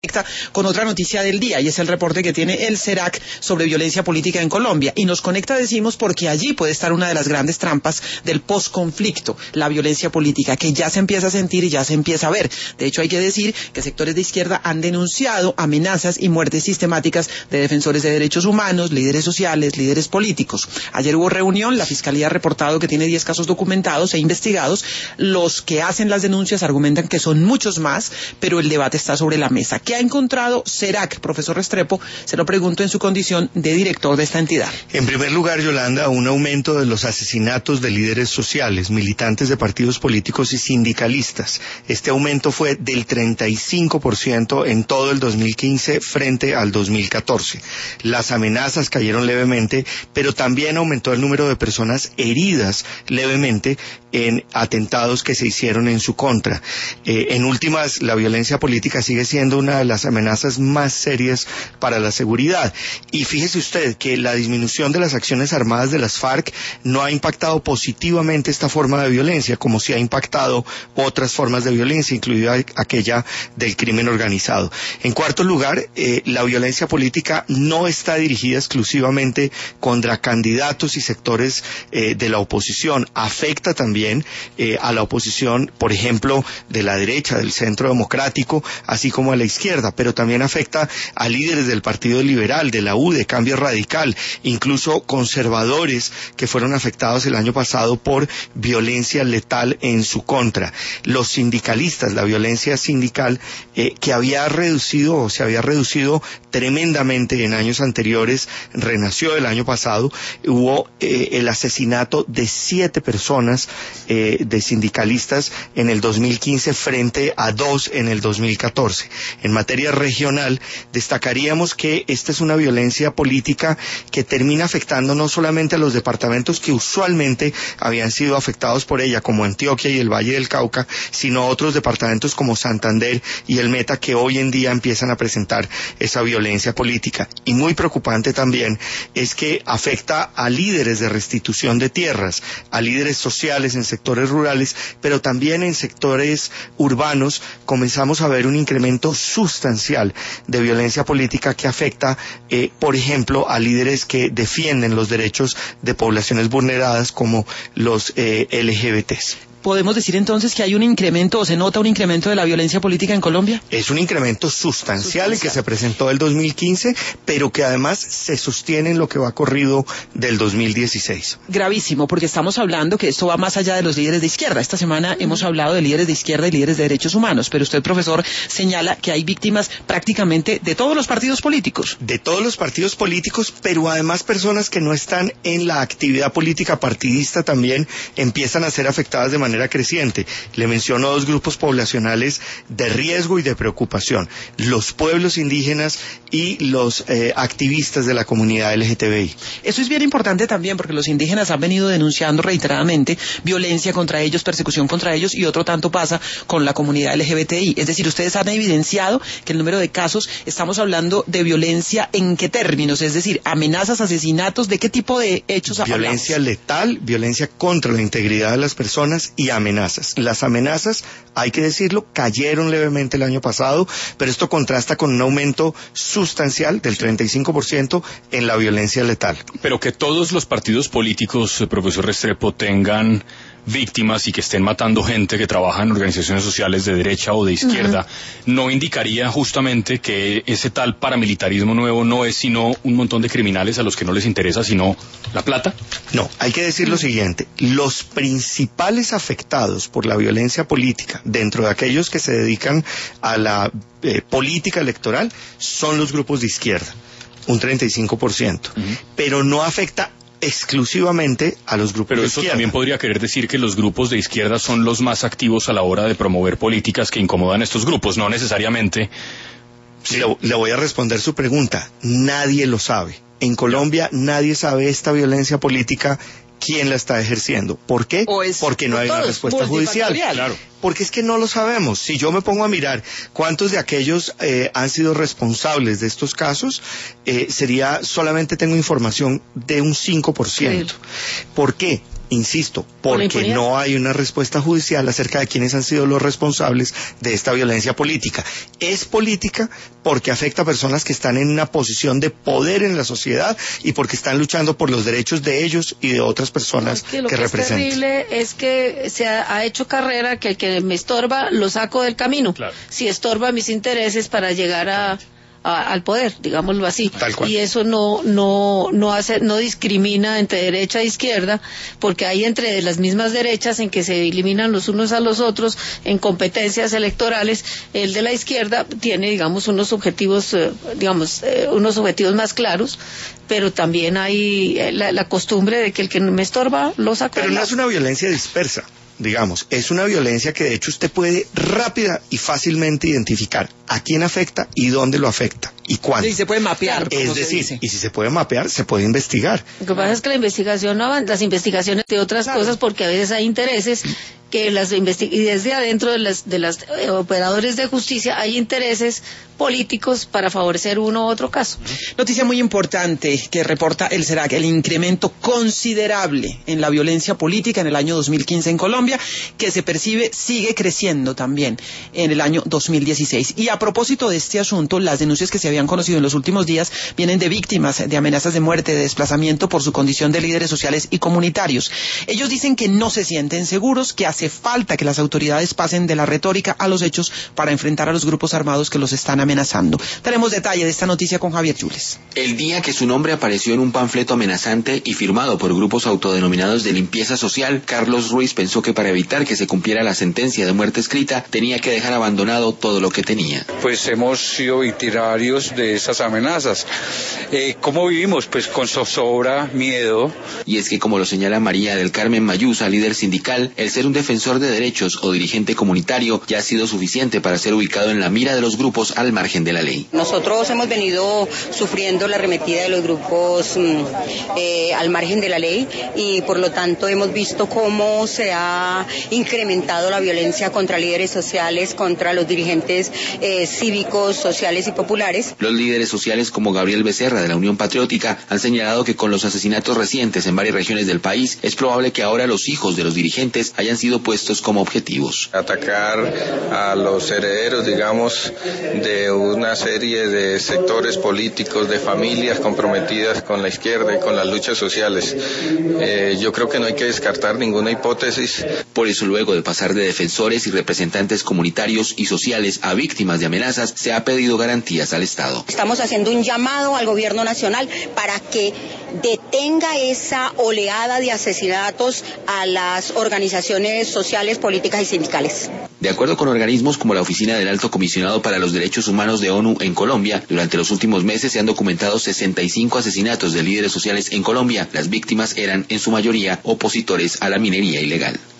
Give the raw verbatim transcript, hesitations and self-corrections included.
Con otra noticia del día, y es el reporte que tiene el CERAC sobre violencia política en Colombia, y nos conecta, decimos, porque allí puede estar una de las grandes trampas del posconflicto, la violencia política, que ya se empieza a sentir y ya se empieza a ver. De hecho, hay que decir que sectores de izquierda han denunciado amenazas y muertes sistemáticas de defensores de derechos humanos, líderes sociales, líderes políticos. Ayer hubo reunión, la Fiscalía ha reportado que tiene diez casos documentados e investigados. Los que hacen las denuncias argumentan que son muchos más, pero el debate está sobre la mesa. ¿Qué ha encontrado CERAC, profesor Restrepo? Se lo pregunto en su condición de director de esta entidad. En primer lugar, Yolanda, un aumento de los asesinatos de líderes sociales, militantes de partidos políticos y sindicalistas. Este aumento fue del treinta y cinco por ciento en todo el dos mil quince frente al dos mil catorce. Las amenazas cayeron levemente, pero también aumentó el número de personas heridas levemente en atentados que se hicieron en su contra. Eh, en últimas, la violencia política sigue siendo una de las amenazas más serias para la seguridad. Y fíjese usted que la disminución de las acciones armadas de las FARC no ha impactado positivamente esta forma de violencia, como sí ha impactado otras formas de violencia, incluida aquella del crimen organizado. En cuarto lugar, eh, la violencia política no está dirigida exclusivamente contra candidatos y sectores eh, de la oposición. Afecta también eh, a la oposición, por ejemplo, de la derecha, del centro democrático, así como a la izquierda, pero también afecta a líderes del Partido Liberal, de la U, de Cambio Radical, incluso conservadores que fueron afectados el año pasado por violencia letal en su contra. Los sindicalistas, la violencia sindical eh, que había reducido o se había reducido tremendamente en años anteriores, renació el año pasado. Hubo eh, el asesinato de siete personas eh, de sindicalistas en el dos mil quince frente a dos en el dos mil catorce. En materia regional, destacaríamos que esta es una violencia política que termina afectando no solamente a los departamentos que usualmente habían sido afectados por ella, como Antioquia y el Valle del Cauca, sino a otros departamentos como Santander y el Meta, que hoy en día empiezan a presentar esa violencia política. Y muy preocupante también es que afecta a líderes de restitución de tierras, a líderes sociales en sectores rurales, pero también en sectores urbanos. Comenzamos a ver un incremento sustancial de violencia política que afecta, eh, por ejemplo, a líderes que defienden los derechos de poblaciones vulneradas como los eh, L G B Ts. ¿Podemos decir entonces que hay un incremento o se nota un incremento de la violencia política en Colombia? Es un incremento sustancial, sustancial. El que se presentó el dos mil quince, pero que además se sostiene en lo que va corrido del dos mil dieciséis. Gravísimo, porque estamos hablando que esto va más allá de los líderes de izquierda. Esta semana hemos hablado de líderes de izquierda y líderes de derechos humanos, pero usted, profesor, señala que hay víctimas prácticamente de todos los partidos políticos. De todos los partidos políticos, pero además personas que no están en la actividad política partidista también empiezan a ser afectadas de manera creciente. Le menciono dos grupos poblacionales de riesgo y de preocupación: los pueblos indígenas y los eh, activistas de la comunidad L G T B I. Eso es bien importante también, porque los indígenas han venido denunciando reiteradamente violencia contra ellos, persecución contra ellos, y otro tanto pasa con la comunidad L G B T I. Es decir, ustedes han evidenciado que el número de casos, estamos hablando de violencia ¿en qué términos? Es decir, amenazas, asesinatos, ¿de qué tipo de hechos hablamos? Violencia letal, violencia contra la integridad de las personas y amenazas. Las amenazas, hay que decirlo, cayeron levemente el año pasado, pero esto contrasta con un aumento sustancial del treinta y cinco por ciento en la violencia letal. Pero que todos los partidos políticos, profesor Restrepo, tengan víctimas y que estén matando gente que trabaja en organizaciones sociales de derecha o de izquierda, uh-huh. ¿no indicaría justamente que ese tal paramilitarismo nuevo no es sino un montón de criminales a los que no les interesa sino la plata? No, hay que decir lo siguiente: los principales afectados por la violencia política dentro de aquellos que se dedican a la eh, política electoral son los grupos de izquierda, un treinta y cinco por ciento, uh-huh. pero no afecta exclusivamente a los grupos Pero de eso izquierda. También podría querer decir que los grupos de izquierda son los más activos a la hora de promover políticas que incomodan a estos grupos, no necesariamente. Sí. Le, le voy a responder su pregunta. Nadie lo sabe. En Colombia nadie sabe esta violencia política, quién la está ejerciendo. ¿Por qué? Porque no hay una respuesta judicial. Claro. Porque es que no lo sabemos. Si yo me pongo a mirar cuántos de aquellos eh, han sido responsables de estos casos, eh, sería, solamente tengo información de un cinco por ciento. ¿Por qué? Insisto, porque no hay una respuesta judicial acerca de quiénes han sido los responsables de esta violencia política. Es política porque afecta a personas que están en una posición de poder en la sociedad y porque están luchando por los derechos de ellos y de otras personas es que, lo que, que representan. Lo terrible es que se ha, ha hecho carrera que el que me estorba lo saco del camino. Claro. Si estorba mis intereses para llegar a... A, al poder, digámoslo así, y eso no no no hace no discrimina entre derecha e izquierda, porque hay entre las mismas derechas en que se eliminan los unos a los otros en competencias electorales. El de la izquierda tiene, digamos, unos objetivos, eh, digamos, eh, unos objetivos más claros, pero también hay eh, la, la costumbre de que el que me estorba lo saca. Pero no es una violencia dispersa. Digamos, es una violencia que de hecho usted puede rápida y fácilmente identificar a quién afecta y dónde lo afecta y cuándo. Sí, se puede mapear. Es decir, y si se puede mapear, se puede investigar. Lo que pasa es que la investigación no avanza, las investigaciones de otras claro. cosas, porque a veces hay intereses que las investi- y desde adentro de las de las eh, operadores de justicia hay intereses políticos para favorecer uno u otro caso. Noticia muy importante que reporta el SERAC, el incremento considerable en la violencia política en el año dos mil quince en Colombia, que se percibe sigue creciendo también en el año dos mil dieciséis. Y a propósito de este asunto, las denuncias que se habían conocido en los últimos días vienen de víctimas de amenazas de muerte, de desplazamiento por su condición de líderes sociales y comunitarios. Ellos dicen que no se sienten seguros, que hace falta que las autoridades pasen de la retórica a los hechos para enfrentar a los grupos armados que los están amenazando. Tenemos detalle de esta noticia con Javier Yules. El día que su nombre apareció en un panfleto amenazante y firmado por grupos autodenominados de limpieza social, Carlos Ruiz pensó que para evitar que se cumpliera la sentencia de muerte escrita, tenía que dejar abandonado todo lo que tenía. Pues hemos sido victimarios de esas amenazas. Eh, ¿Cómo vivimos? Pues con zozobra, miedo. Y es que, como lo señala María del Carmen Mayusa, líder sindical, el ser un defensor de derechos o dirigente comunitario ya ha sido suficiente para ser ubicado en la mira de los grupos al margen de la ley. Nosotros hemos venido sufriendo la arremetida de los grupos eh, al margen de la ley y por lo tanto hemos visto cómo se ha incrementado la violencia contra líderes sociales, contra los dirigentes eh, cívicos, sociales y populares. Los líderes sociales como Gabriel Becerra de la Unión Patriótica han señalado que con los asesinatos recientes en varias regiones del país es probable que ahora los hijos de los dirigentes hayan sido puestos como objetivos. Atacar a los herederos, digamos, de una serie de sectores políticos, de familias comprometidas con la izquierda y con las luchas sociales. Eh, yo creo que no hay que descartar ninguna hipótesis. Por eso, luego de pasar de defensores y representantes comunitarios y sociales a víctimas de amenazas, se ha pedido garantías al Estado. Estamos haciendo un llamado al gobierno nacional para que detenga esa oleada de asesinatos a las organizaciones sociales, políticas y sindicales. De acuerdo con organismos como la Oficina del Alto Comisionado para los Derechos Humanos de ONU en Colombia, durante los últimos meses se han documentado sesenta y cinco asesinatos de líderes sociales en Colombia. Las víctimas eran en su mayoría opositores a la minería ilegal.